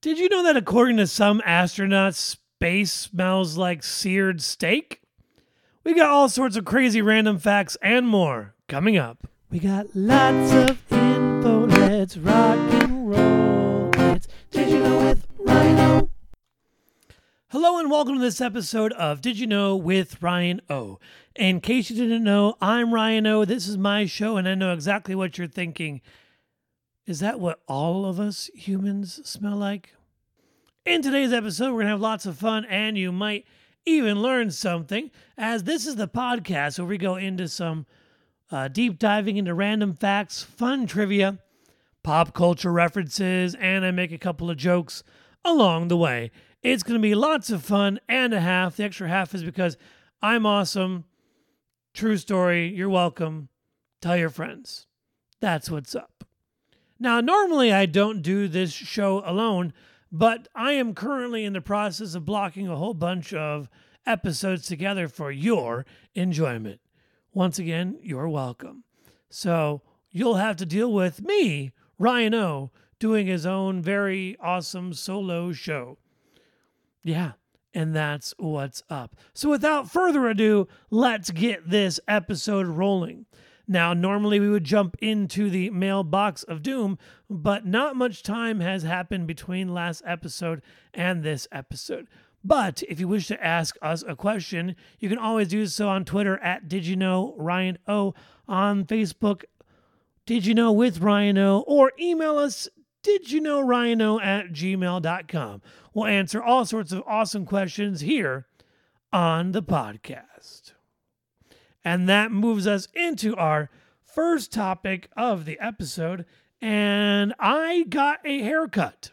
Did you know that according to some astronauts, space smells like seared steak? We got all sorts of crazy random facts and more coming up. We got lots of info, let's rock and roll. It's Did You Know with Ryan-O. Hello and welcome to this episode of Did You Know with Ryan-O. In case you didn't know, I'm Ryan-O. This is my show and I know exactly what you're thinking. Is that what all of us humans smell like? In today's episode, we're going to have lots of fun and you might even learn something, as this is the podcast where we go into some deep diving into random facts, fun trivia, pop culture references, and I make a couple of jokes along the way. It's going to be lots of fun and a half. The extra half is because I'm awesome. True story. You're welcome. Tell your friends. That's what's up. Now, normally I don't do this show alone, but I am currently in the process of blocking a whole bunch of episodes together for your enjoyment. Once again, you're welcome. So you'll have to deal with me, Ryan-O, doing his own very awesome solo show. Yeah, and that's what's up. So without further ado, let's get this episode rolling. Now, normally we would jump into the mailbox of doom, but not much time has happened between last episode and this episode. But if you wish to ask us a question, you can always do so on Twitter at Did You Know Ryan-O, on Facebook, Did You Know with Ryan-O, or email us didyouknowryan-o@gmail.com. We'll answer all sorts of awesome questions here on the podcast. And that moves us into our first topic of the episode, and I got a haircut.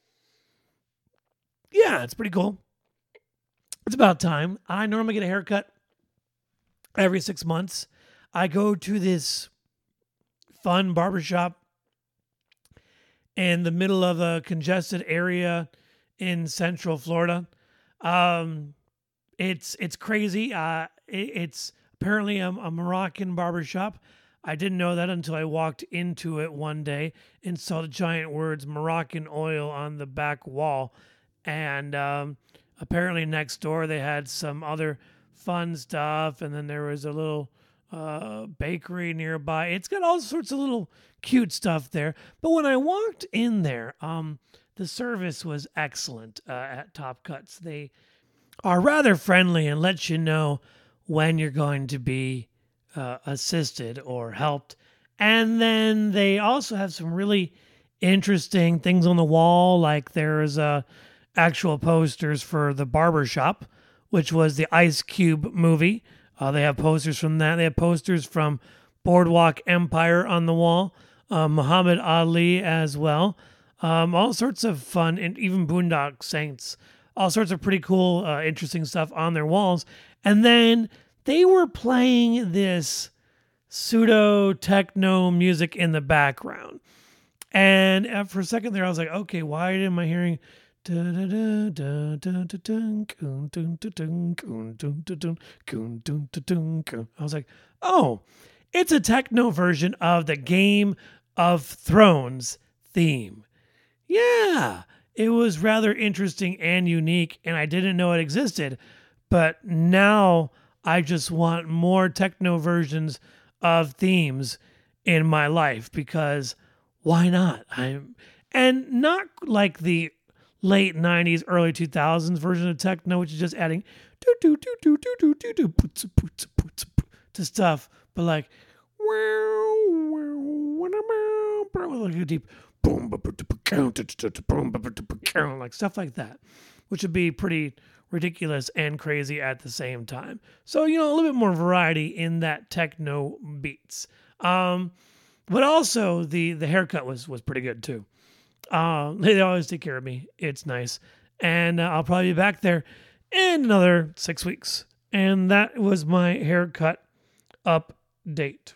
Yeah, it's pretty cool. It's about time. I normally get a haircut every 6 months. I go to this fun barbershop in the middle of a congested area in Central Florida. It's crazy. It's apparently a Moroccan barbershop. I didn't know that until I walked into it one day and saw the giant words Moroccan oil on the back wall. And apparently next door they had some other fun stuff. And then there was a little bakery nearby. It's got all sorts of little cute stuff there. But when I walked in there, the service was excellent at Top Cuts. They are rather friendly and let you know when you're going to be assisted or helped. And then they also have some really interesting things on the wall, like there's actual posters for The Barbershop, which was the Ice Cube movie. They have posters from that. They have posters from Boardwalk Empire on the wall, Muhammad Ali as well. All sorts of fun, and even Boondock Saints. All sorts of pretty cool, interesting stuff on their walls. And then they were playing this pseudo techno music in the background. And for a second there, I was like, okay, why am I hearing? I was like, oh, it's a techno version of the Game of Thrones theme. Yeah. It was rather interesting and unique, and I didn't know it existed. But now I just want more techno versions of themes in my life, because why not? And not like the late 90s, early 2000s version of techno, which is just adding to stuff, but like like a deep like stuff like that, which would be pretty ridiculous and crazy at the same time. So, a little bit more variety in that techno beats. But also the haircut was pretty good too. They always take care of me. It's nice. And I'll probably be back there in another 6 weeks. And that was my haircut update.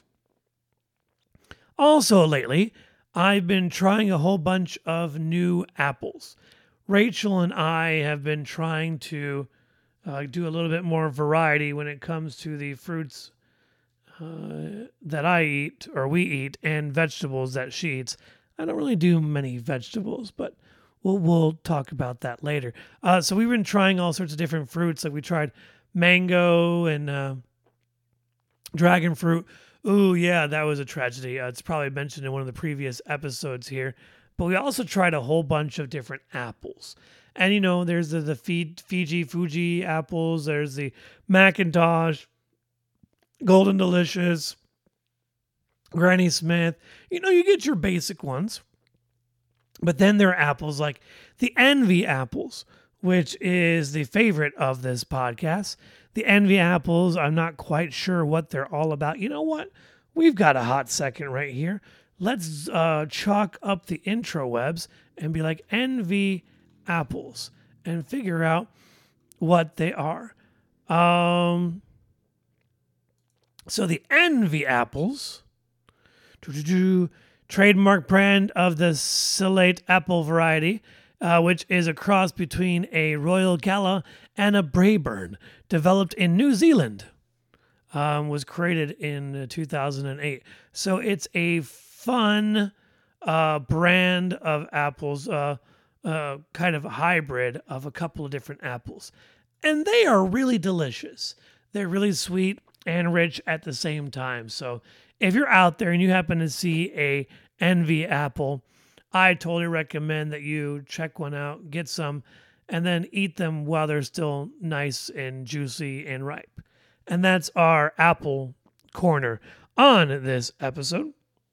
Also lately, I've been trying a whole bunch of new apples. Rachel and I have been trying to do a little bit more variety when it comes to the fruits that I eat, or we eat, and vegetables that she eats. I don't really do many vegetables, but we'll talk about that later. So we've been trying all sorts of different fruits. Like we tried mango and dragon fruit. Ooh, yeah, that was a tragedy. It's probably mentioned in one of the previous episodes here. But we also tried a whole bunch of different apples. And, there's the Fuji apples. There's the Macintosh, Golden Delicious, Granny Smith. You get your basic ones. But then there are apples like the Envy apples, which is the favorite of this podcast. The Envy apples, I'm not quite sure what they're all about. You know what? We've got a hot second right here. Let's chalk up the intrawebs and be like Envy apples and figure out what they are. So the Envy apples, trademark brand of the Silate apple variety, which is a cross between a Royal Gala and a Braeburn, developed in New Zealand, was created in 2008. So it's a fun brand of apples, kind of a hybrid of a couple of different apples. And they are really delicious. They're really sweet and rich at the same time. So if you're out there and you happen to see a Envy apple, I totally recommend that you check one out, get some, and then eat them while they're still nice and juicy and ripe. And that's our apple corner on this episode.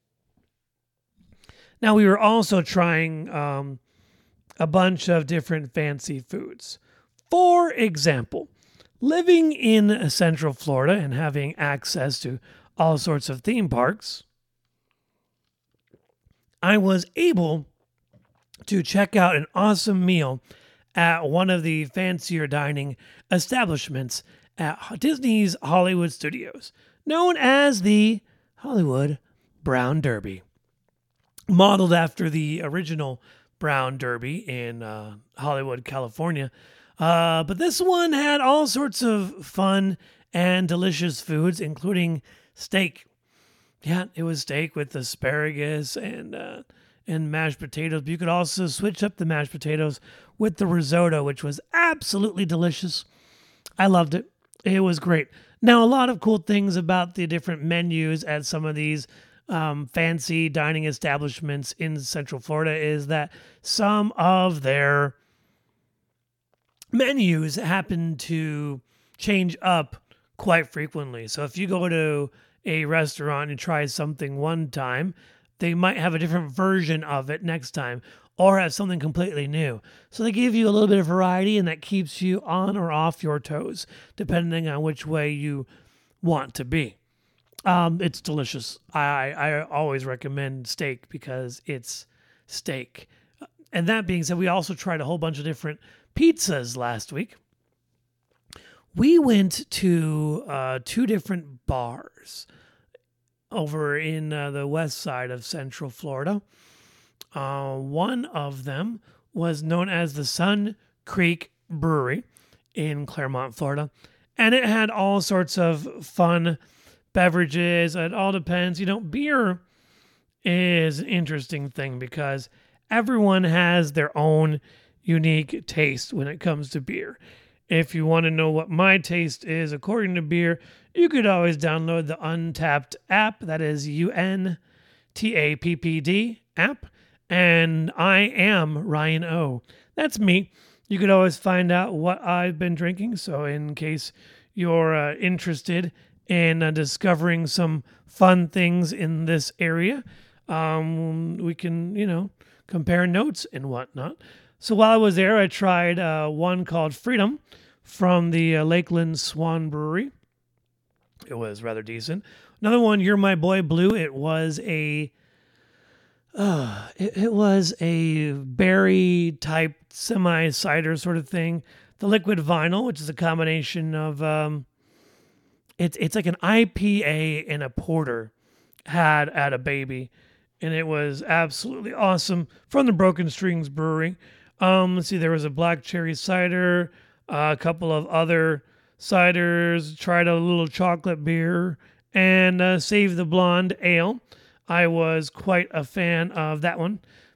Now, we were also trying a bunch of different fancy foods. For example, living in Central Florida and having access to all sorts of theme parks, I was able to check out an awesome meal at one of the fancier dining establishments at Disney's Hollywood Studios, known as the Hollywood Brown Derby, modeled after the original Brown Derby in Hollywood, California. But this one had all sorts of fun and delicious foods, including steak. Yeah, it was steak with asparagus and mashed potatoes. But you could also switch up the mashed potatoes with the risotto, which was absolutely delicious. I loved it. It was great. Now, a lot of cool things about the different menus at some of these fancy dining establishments in Central Florida is that some of their menus happen to change up quite frequently. So if you go to a restaurant and try something one time, they might have a different version of it next time or have something completely new. So they give you a little bit of variety, and that keeps you on or off your toes, depending on which way you want to be. It's delicious. I always recommend steak because it's steak. And that being said, we also tried a whole bunch of different pizzas last week. We went to 2 different bars over in the west side of Central Florida. One of them was known as the Sun Creek Brewery in Clermont, Florida. And it had all sorts of fun beverages. It all depends. Beer is an interesting thing because everyone has their own unique taste when it comes to beer. If you want to know what my taste is according to beer, you could always download the Untappd app. That is Untappd app. And I am Ryan O. That's me. You could always find out what I've been drinking. So in case you're interested in discovering some fun things in this area, we can, compare notes and whatnot. So while I was there, I tried one called Freedom from the Lakeland Swan Brewery. It was rather decent. Another one, You're My Boy Blue. It was a berry type semi cider sort of thing. The Liquid Vinyl, which is a combination of it's like an IPA and a porter had a baby, and it was absolutely awesome from the Broken Strings Brewery. Let's see, there was a black cherry cider, a couple of other ciders, tried a little chocolate beer, and Save the Blonde Ale. I was quite a fan of that one.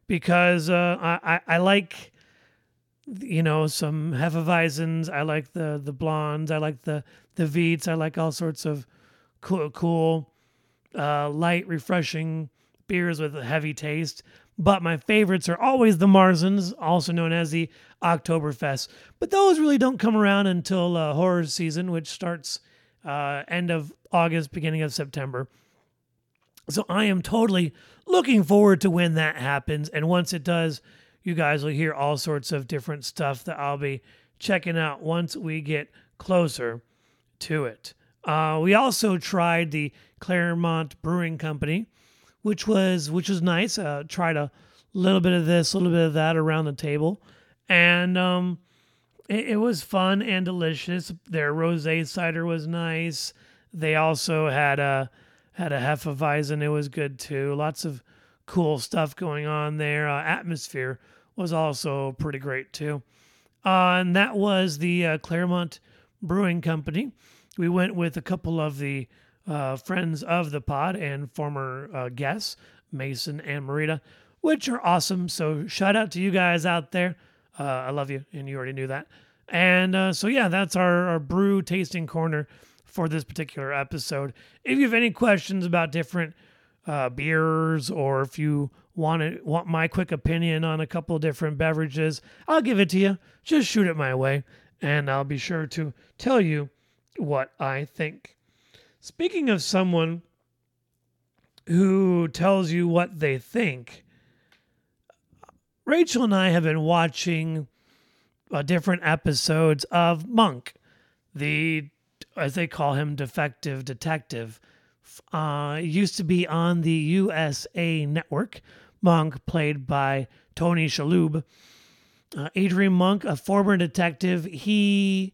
because I like, some Hefeweizens. I like the blondes. I like the Viets. I like all sorts of cool, light, refreshing beers with a heavy taste. But my favorites are always the Marzens, also known as the Oktoberfest. But those really don't come around until horror season, which starts end of August, beginning of September. So I am totally looking forward to when that happens. And once it does, you guys will hear all sorts of different stuff that I'll be checking out once we get closer to it. We also tried the Claremont Brewing Company, which was nice. Tried a little bit of this, a little bit of that around the table. And it was fun and delicious. Their rosé cider was nice. They also had a Hefeweizen. It was good too. Lots of cool stuff going on there. Atmosphere was also pretty great too. And that was the Claremont Brewing Company. We went with a couple of the friends of the pod and former guests, Mason and Marita, which are awesome. So shout out to you guys out there. I love you, and you already knew that. And so yeah, that's our brew tasting corner for this particular episode. If you have any questions about different beers, or if you want my quick opinion on a couple of different beverages, I'll give it to you. Just shoot it my way, and I'll be sure to tell you what I think. Speaking of someone who tells you what they think, Rachel and I have been watching different episodes of Monk, the, as they call him, defective detective. Used to be on the USA Network. Monk, played by Tony Shalhoub. Adrian Monk, a former detective. He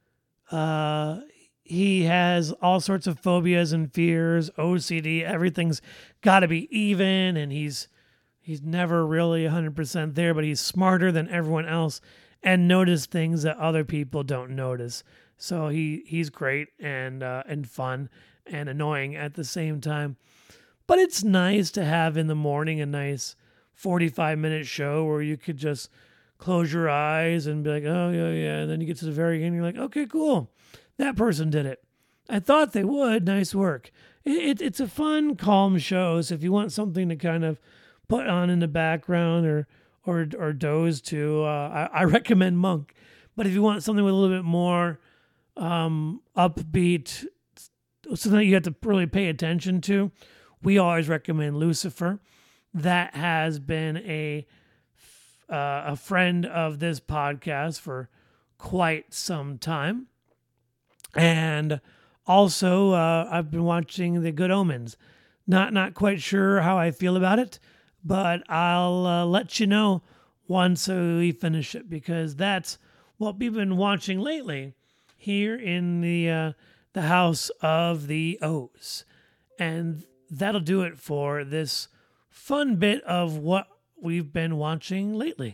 has all sorts of phobias and fears, OCD. Everything's got to be even, and he's never really 100% there, but he's smarter than everyone else and notice things that other people don't notice. So he's great and fun and annoying at the same time. But it's nice to have in the morning a nice 45-minute show where you could just close your eyes and be like, oh, yeah. And then you get to the very end, you're like, okay, cool. That person did it. I thought they would. Nice work. It's a fun, calm show. So if you want something to kind of put on in the background or doze to, I recommend Monk. But if you want something with a little bit more upbeat, something that you have to really pay attention to, we always recommend Lucifer. That has been a friend of this podcast for quite some time. And also, I've been watching The Good Omens. Not quite sure how I feel about it, but I'll let you know once we finish it, because that's what we've been watching lately here in the House of the O's. And that'll do it for this fun bit of what we've been watching lately.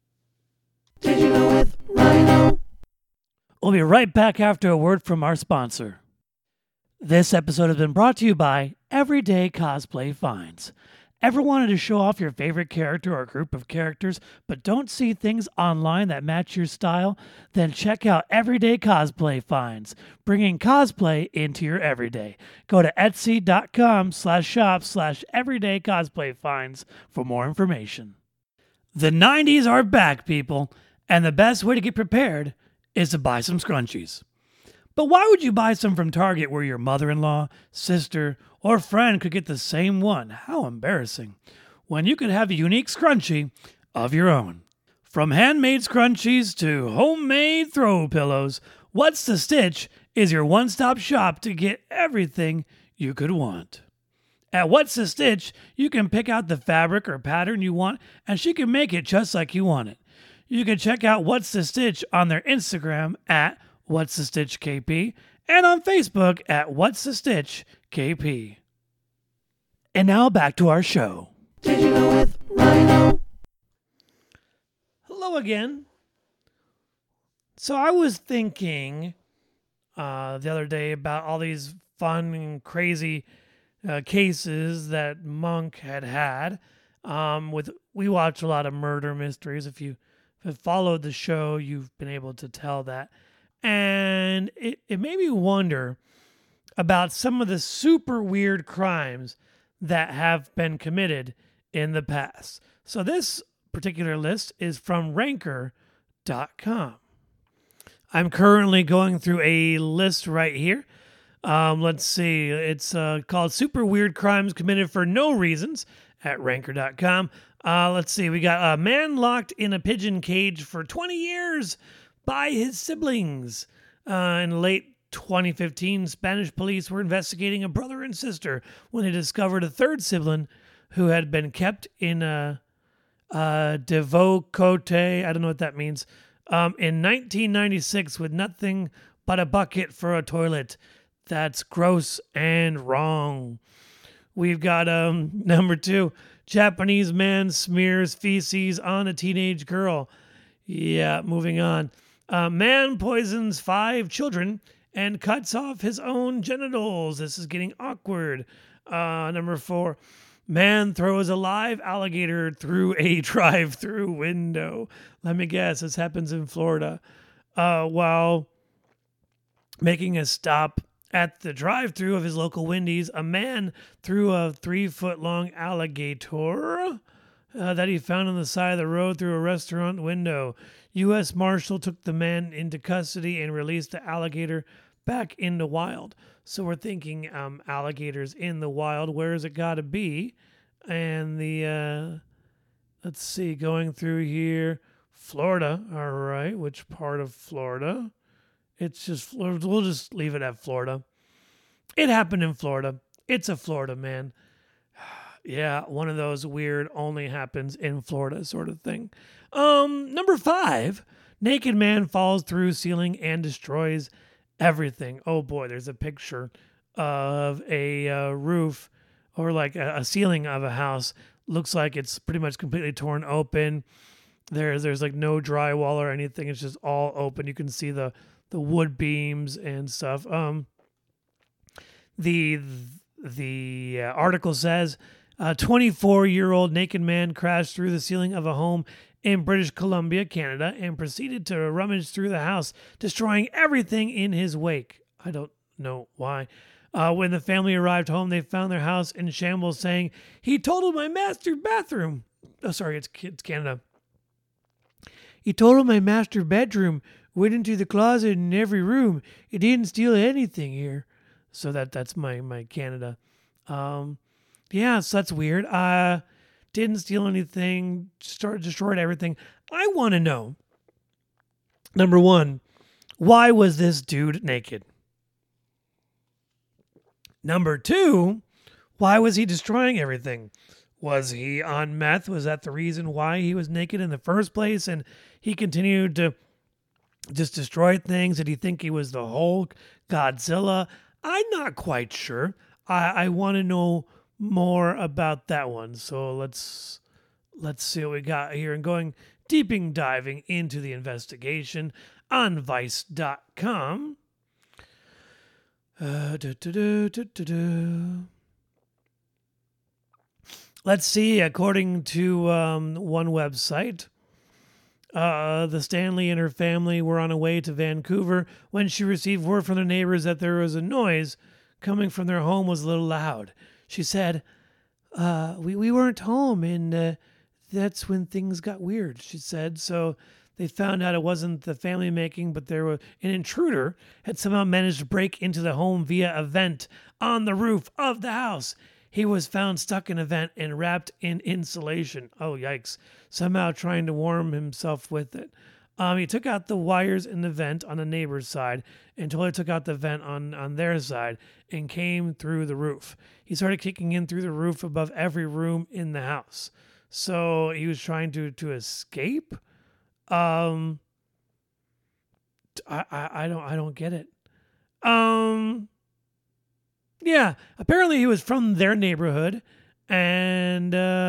Did you know with Rhino? We'll be right back after a word from our sponsor. This episode has been brought to you by Everyday Cosplay Finds. Ever wanted to show off your favorite character or group of characters, but don't see things online that match your style? Then check out Everyday Cosplay Finds, bringing cosplay into your everyday. Go to etsy.com/shop/everyday cosplay finds for more information. The 90s are back, people, and the best way to get prepared is to buy some scrunchies. But why would you buy some from Target where your mother-in-law, sister, or friend could get the same one? How embarrassing. When you could have a unique scrunchie of your own. From handmade scrunchies to homemade throw pillows, What's the Stitch is your one-stop shop to get everything you could want. At What's the Stitch, you can pick out the fabric or pattern you want, and she can make it just like you want it. You can check out What's the Stitch on their Instagram at What's the Stitch KP and on Facebook at What's the Stitch KP. And now back to our show. Did you know with Rhino? Hello again. So I was thinking the other day about all these fun and crazy cases that Monk had. We watch a lot of murder mysteries. If you have followed the show, you've been able to tell that. And it made me wonder about some of the super weird crimes that have been committed in the past. So this particular list is from Ranker.com. I'm currently going through a list right here. Let's see. It's called Super Weird Crimes Committed for No Reasons at Ranker.com. Let's see. We got a man locked in a pigeon cage for 20 years by his siblings. In late 2015, Spanish police were investigating a brother and sister when they discovered a third sibling who had been kept in a devocote, I don't know what that means, in 1996 with nothing but a bucket for a toilet. That's gross and wrong. We've got number 2, Japanese man smears feces on a teenage girl. Yeah, moving on. Man poisons 5 children and cuts off his own genitals. This is getting awkward. Number 4, man throws a live alligator through a drive-through window. Let me guess, this happens in Florida. While making a stop at the drive-through of his local Wendy's, a man threw a 3-foot-long alligator that he found on the side of the road through a restaurant window. U.S. Marshal took the man into custody and released the alligator back in the wild. So we're thinking alligators in the wild. Where has it got to be? And let's see, going through here, Florida. All right, which part of Florida? It's just, we'll just leave it at Florida. It happened in Florida. It's a Florida man. Yeah, one of those weird only happens in Florida sort of thing. Number 5, naked man falls through ceiling and destroys everything. Oh boy, there's a picture of a roof or like a ceiling of a house. Looks like it's pretty much completely torn open. There's like no drywall or anything. It's just all open. You can see the wood beams and stuff. The article says a 24-year-old naked man crashed through the ceiling of a home in British Columbia, Canada, and proceeded to rummage through the house, destroying everything in his wake. I don't know why. When the family arrived home, they found their house in shambles, saying, "He totaled my master bathroom." Oh, sorry, it's Canada. "He totaled my master bedroom, went into the closet in every room. He didn't steal anything here." So that's my Canada. Yeah, so that's weird. Didn't steal anything, destroyed everything. I want to know, number 1, why was this dude naked? Number 2, why was he destroying everything? Was he on meth? Was that the reason why he was naked in the first place? And he continued to just destroy things? Did he think he was the Hulk, Godzilla? I'm not quite sure. I want to know more about that one. So let's see what we got here. And going diving into the investigation on Vice.com. Let's see. According to one website, the Stanley and her family were on a way to Vancouver when she received word from their neighbors that there was a noise coming from their home was a little loud. She said, we weren't home, and that's when things got weird, she said. So they found out it wasn't the family making, but there was an intruder had somehow managed to break into the home via a vent on the roof of the house. He was found stuck in a vent and wrapped in insulation. Oh, yikes. Somehow trying to warm himself with it. He took out the wires in the vent on the neighbor's side until he took out the vent on their side and came through the roof. He started kicking in through the roof above every room in the house. So he was trying to escape. I don't get it. Yeah, apparently he was from their neighborhood, and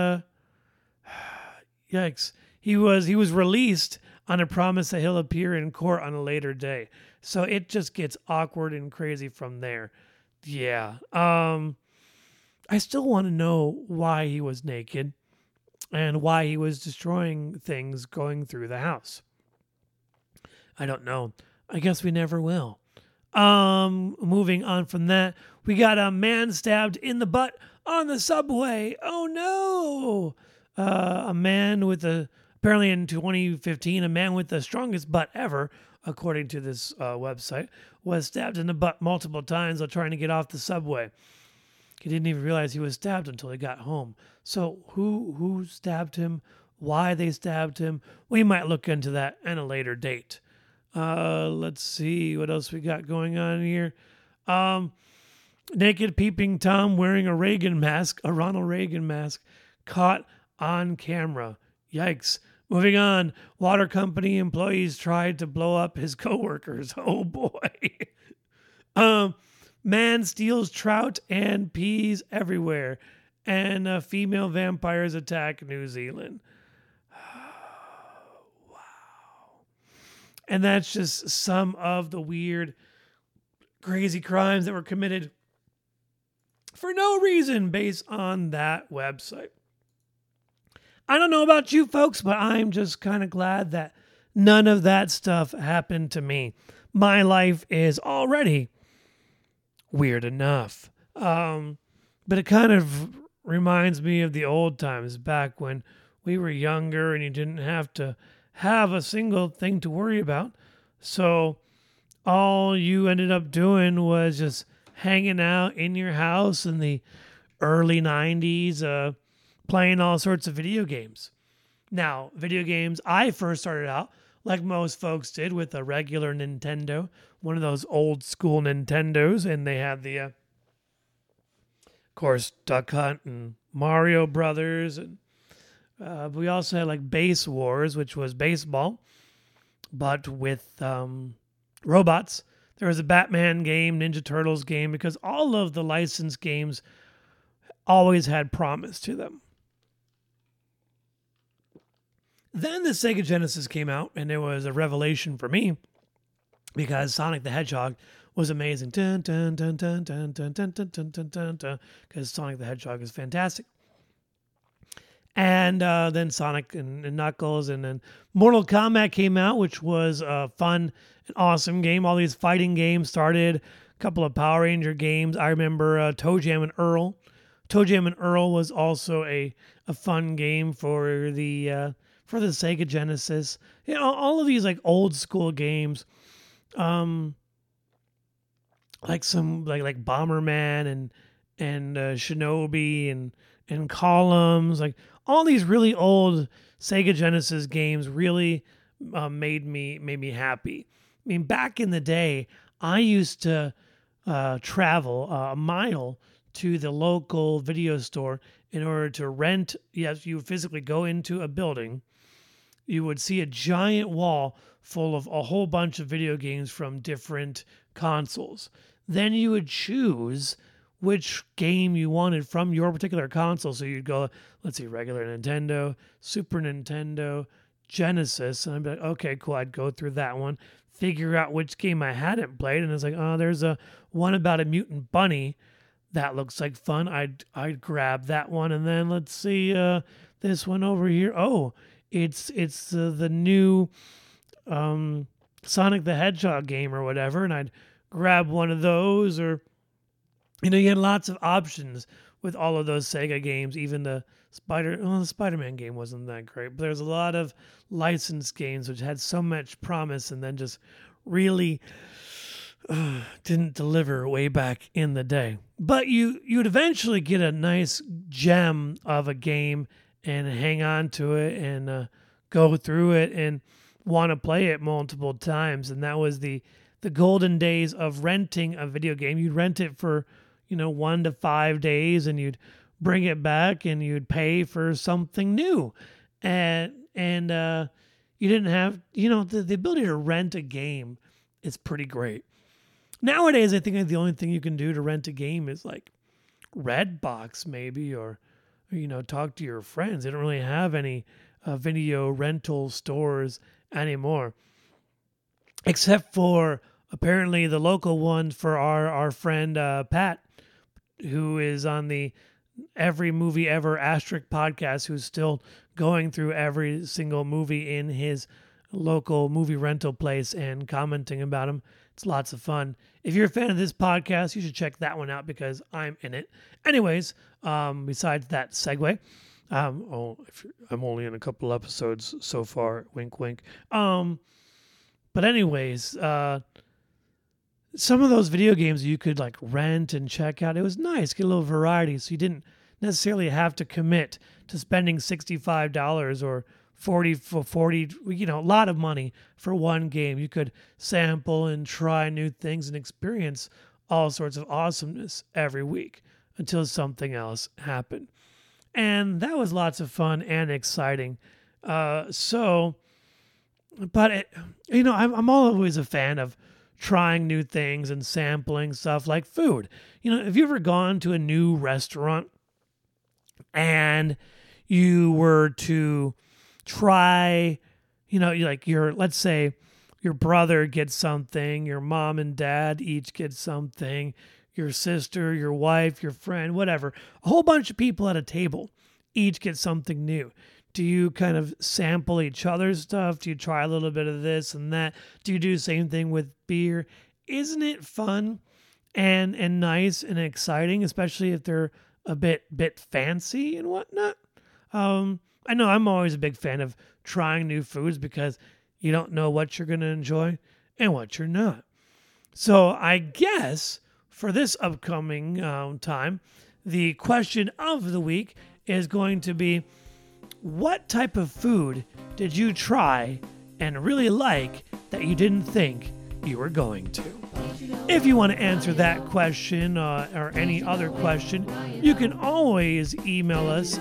yikes, he was released on a promise that he'll appear in court on a later day. So it just gets awkward and crazy from there. Yeah. I still want to know why he was naked. and why he was destroying things going through the house. I don't know. I guess we never will. Moving on from that, we got a man stabbed in the butt on the subway. Oh no! A man with apparently in 2015, a man with the strongest butt ever, according to this website, was stabbed in the butt multiple times while trying to get off the subway. He didn't even realize he was stabbed until he got home. So who stabbed him? Why they stabbed him? We might look into that at a later date. Let's see what else we got going on here. Naked peeping Tom wearing a Ronald Reagan mask, caught on camera. Yikes. Moving on. Water company employees tried to blow up his coworkers. Oh boy. Man steals trout and peas everywhere. And female vampires attack New Zealand. And that's just some of the weird, crazy crimes that were committed for no reason based on that website. I don't know about you folks, but I'm just kind of glad that none of that stuff happened to me. My life is already weird enough. But it kind of reminds me of the old times back when we were younger and you didn't have to have a single thing to worry about. So all you ended up doing was just hanging out in your house in the early 90s, playing all sorts of video games. Now, video games, I first started out, like most folks did, with a regular Nintendo, one of those old school Nintendos, and they had the, of course, Duck Hunt and Mario Brothers, and we also had like Base Wars, which was baseball, but with robots. There was a Batman game, Ninja Turtles game, because all of the licensed games always had promise to them. Then the Sega Genesis came out, and it was a revelation for me because Sonic the Hedgehog was amazing. Because Sonic the Hedgehog is fantastic. And then Sonic and Knuckles, and then Mortal Kombat came out, which was a fun and awesome game. All these fighting games started. A couple of Power Ranger games. I remember Toe Jam and Earl. Toe Jam and Earl was also a fun game for the Sega Genesis. You know, all of these like old school games, like some like Bomberman and Shinobi and Columns, like all these really old Sega Genesis games really made me happy. I mean, back in the day, I used to travel a mile to the local video store in order to rent. Yes, you would physically go into a building. You would see a giant wall full of a whole bunch of video games from different consoles. Then you would choose which game you wanted from your particular console. So you'd go, let's see, regular Nintendo, Super Nintendo, Genesis. And I'd be like, okay, cool. I'd go through that one, figure out which game I hadn't played. And it's like, oh, there's a one about a mutant bunny. That looks like fun. I'd grab that one. And then let's see this one over here. Oh, it's the new Sonic the Hedgehog game or whatever. And I'd grab one of those, or you had lots of options with all of those Sega games. Even the Spider-Man game wasn't that great, but there's a lot of licensed games which had so much promise and then just really didn't deliver way back in the day. But you'd eventually get a nice gem of a game and hang on to it and go through it and want to play it multiple times. And that was the golden days of renting a video game. You'd rent it for 1 to 5 days, and you'd bring it back and you'd pay for something new. And you didn't have, the ability to rent a game is pretty great. Nowadays, I think the only thing you can do to rent a game is like Redbox maybe, or talk to your friends. They don't really have any video rental stores anymore, except for apparently the local one for our friend Pat, who is on the Every Movie Ever Asterisk podcast, who's still going through every single movie in his local movie rental place and commenting about them. It's lots of fun. If you're a fan of this podcast, you should check that one out because I'm in it. Anyways, besides that segue, I'm only in a couple episodes so far. Wink, wink. But anyways, some of those video games you could like rent and check out. It was nice, get a little variety, so you didn't necessarily have to commit to spending $65 or $40, a lot of money for one game. You could sample and try new things and experience all sorts of awesomeness every week until something else happened. And that was lots of fun and exciting. I'm always a fan of trying new things and sampling stuff like food. Have you ever gone to a new restaurant and you were to try, let's say your brother gets something, your mom and dad each get something, your sister, your wife, your friend, whatever, a whole bunch of people at a table each get something new. Do you kind of sample each other's stuff? Do you try a little bit of this and that? Do you do the same thing with beer? Isn't it fun and nice and exciting, especially if they're a bit fancy and whatnot? I know I'm always a big fan of trying new foods because you don't know what you're going to enjoy and what you're not. So I guess for this upcoming time, the question of the week is going to be, what type of food did you try and really like that you didn't think you were going to? If you want to answer that question or any other question, you can always email us,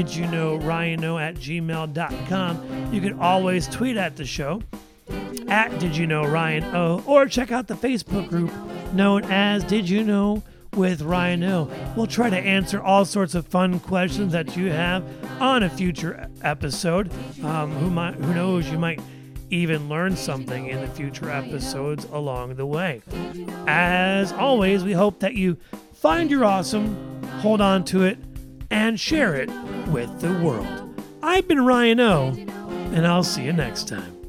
didyouknowryano@gmail.com. You can always tweet at the show, @didyouknowryano, or check out the Facebook group known as Did You Know with Ryan O. We'll try to answer all sorts of fun questions that you have on a future episode. Who knows, you might even learn something in the future episodes along the way. As always, we hope that you find your awesome, hold on to it, and share it with the world. I've been Ryan O, and I'll see you next time.